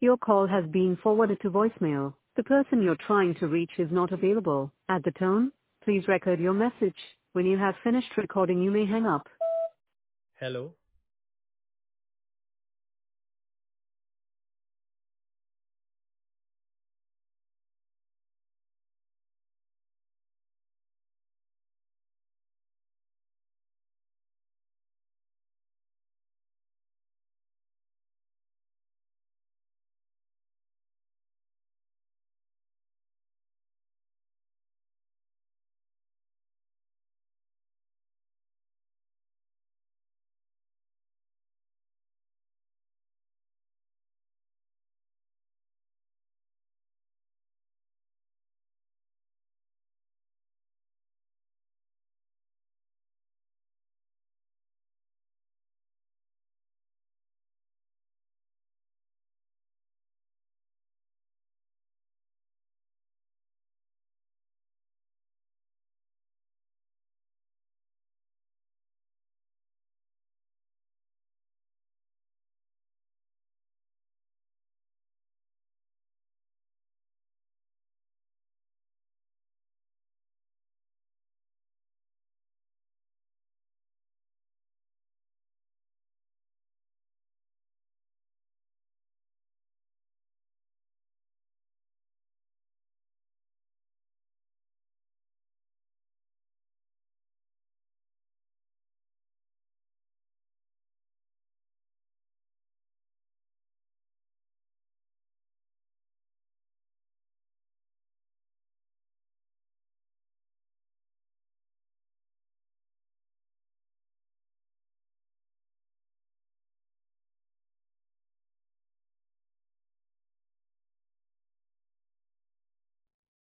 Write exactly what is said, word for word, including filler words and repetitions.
Your call has been forwarded to voicemail. The person you're trying to reach is not available. At the tone, please record your message. When you have finished recording, you may hang up. Hello.